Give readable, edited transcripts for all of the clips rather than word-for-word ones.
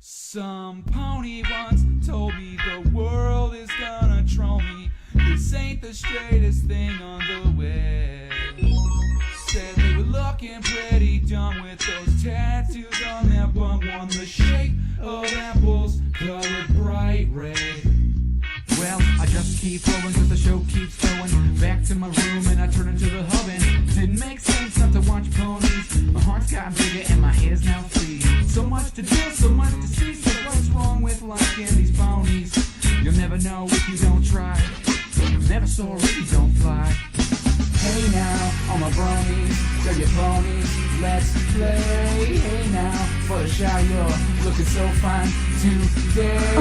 Some pony once told me the world is gonna troll me. This ain't the straightest thing on the web. Said they were looking pretty dumb with those tattoos on their bum. One the shape of apples, colored bright red. Well, I just keep rolling cause the show keeps going. Back to my room and I turn into the oven. Didn't make sense not to watch ponies. My heart's gotten bigger and my hair's now free. So much to do, so much to see. So what's wrong with liking these ponies? You'll never know if you don't try. Never saw if you don't fly. Hey now, all my bronies, grab your ponies, let's play. Hey now, for the show you're looking so fine today.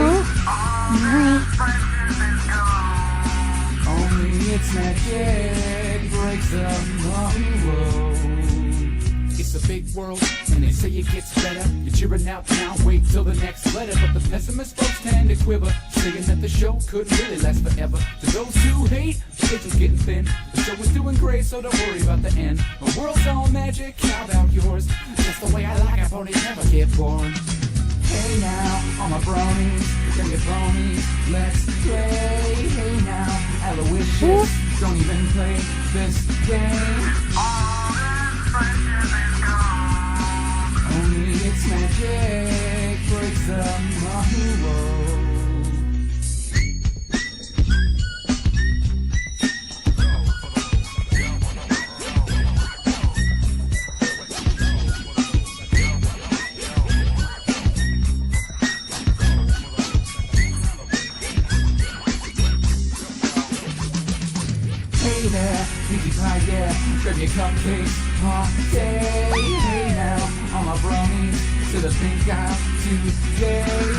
Only it's magic breaks the world. It's a big world, and they say it gets better. You're cheering out now, wait till the next letter. But the pessimist folks tend to quiver, saying that the show couldn't really last forever. To those who hate, the schedule's getting thin. The show is doing great, so don't worry about the end. The world's all magic, how about yours? That's the way I like it, ponies never get bored. Hey now, all my bronies, grab your ponies, let's play. Hey now, Aloysius, don't even play this game. Only it's magic breaks the world. Hey there, Pinkie Pie, yeah, grab your cupcakes, party. Hey now, all my bronies, to the pink aisle today.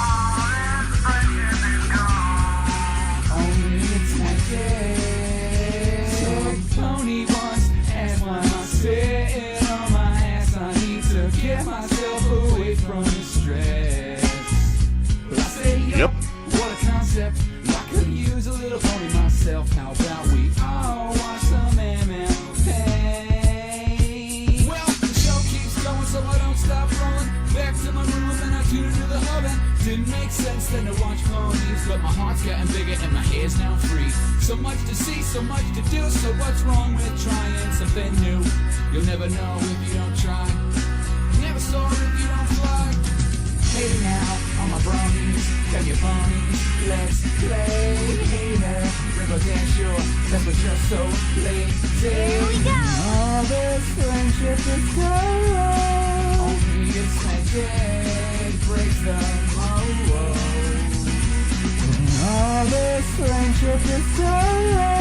Only it's magic. So pony once asked why I'm sitting on my ass. I need to get myself away from the stress. But I say, yep, what a concept. I could use a little pony myself. How about we all watch some MLK? Well, the show keeps going, so I don't stop rolling. Back to my room and I tune into the oven. Didn't make sense then to watch ponies, but my heart's getting bigger and my hair's now free. So much to see, so much to do. So what's wrong with trying something new? You'll never know if you don't try. Never saw if you don't fly. Hey now, all my bronies, grab your ponies, let's play. Hey there, Rainbow Dash, sure, that's what you're so lazy. Here we go. All this friendship is gone. Only it's magic breaks the world. All this friendship is gone.